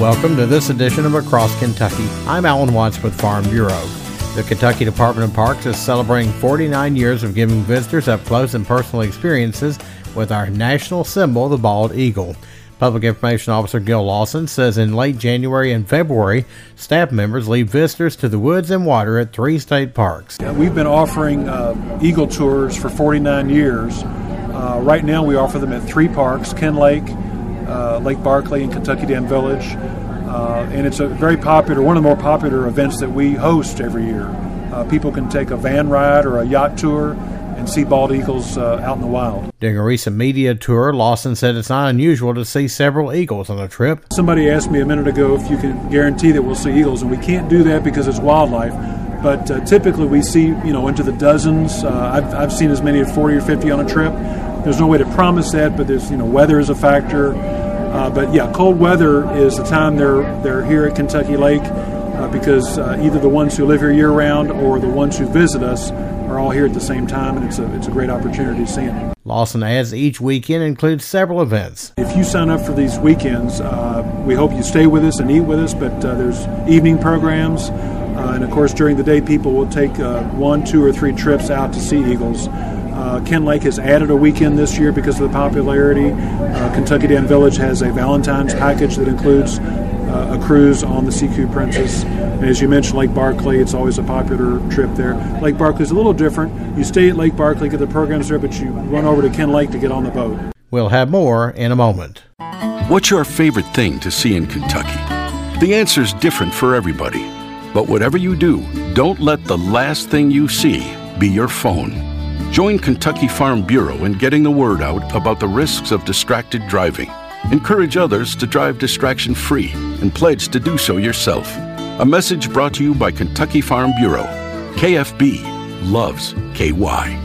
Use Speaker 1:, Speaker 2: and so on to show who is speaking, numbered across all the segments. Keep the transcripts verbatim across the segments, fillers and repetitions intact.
Speaker 1: Welcome to this edition of Across Kentucky. I'm Alan Watts with Farm Bureau. The Kentucky Department of Parks is celebrating forty-nine years of giving visitors up close and personal experiences with our national symbol, the bald eagle. Public Information Officer Gil Lawson says in late January and February, staff members lead visitors to the woods and water at three state parks.
Speaker 2: Yeah, we've been offering uh, eagle tours for forty-nine years. Uh, right now we offer them at three parks, Ken Lake, uh, Lake Barkley, and Kentucky Dam Village. Uh, and it's a very popular, one of the more popular events that we host every year. Uh, people can take a van ride or a yacht tour and see bald eagles uh, out in the wild.
Speaker 1: During a recent media tour, Lawson said it's not unusual to see several eagles on a trip.
Speaker 2: Somebody asked me a minute ago if you can guarantee that we'll see eagles, and we can't do that because it's wildlife. But uh, typically we see, you know, into the dozens. Uh, I've, I've seen as many as forty or fifty on a trip. There's no way to promise that, but there's, you know, weather is a factor. Uh, but yeah, cold weather is the time they're they're here at Kentucky Lake uh, because uh, either the ones who live here year round or the ones who visit us are all here at the same time, and it's a it's a great opportunity to see them.
Speaker 1: Lawson adds each weekend includes several events.
Speaker 2: If you sign up for these weekends, uh, we hope you stay with us and eat with us, but uh, there's evening programs, uh, and of course during the day people will take uh, one, two, or three trips out to see eagles. Uh, Ken Lake has added a weekend this year because of the popularity. Uh, Kentucky Dam Village has a Valentine's package that includes uh, a cruise on the C Q Princess. And as you mentioned, Lake Barkley, it's always a popular trip there. Lake Barkley is a little different. You stay at Lake Barkley, get the programs there, but you run over to Ken Lake to get on the boat.
Speaker 1: We'll have more in a moment.
Speaker 3: What's your favorite thing to see in Kentucky? The answer's different for everybody. But whatever you do, don't let the last thing you see be your phone. Join Kentucky Farm Bureau in getting the word out about the risks of distracted driving. Encourage others to drive distraction-free and pledge to do so yourself. A message brought to you by Kentucky Farm Bureau. K F B loves K Y.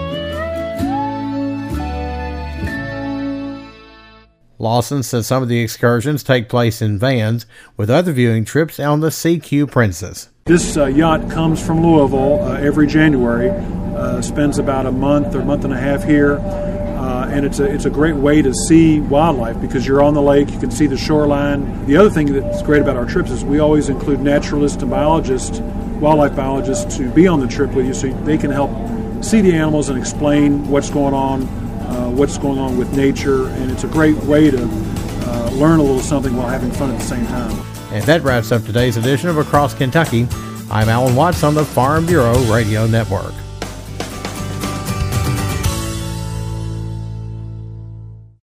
Speaker 1: Lawson says some of the excursions take place in vans, with other viewing trips on the C Q Princess.
Speaker 2: This uh, yacht comes from Louisville uh, every January, uh, spends about a month or month and a half here, uh, and it's a it's a great way to see wildlife because you're on the lake, you can see the shoreline. The other thing that's great about our trips is we always include naturalists and biologists, wildlife biologists, to be on the trip with you so they can help see the animals and explain what's going on, uh, what's going on with nature, and it's a great way to uh, learn a little something while having fun at the same time.
Speaker 1: And that wraps up today's edition of Across Kentucky. I'm Alan Watts on the Farm Bureau Radio Network.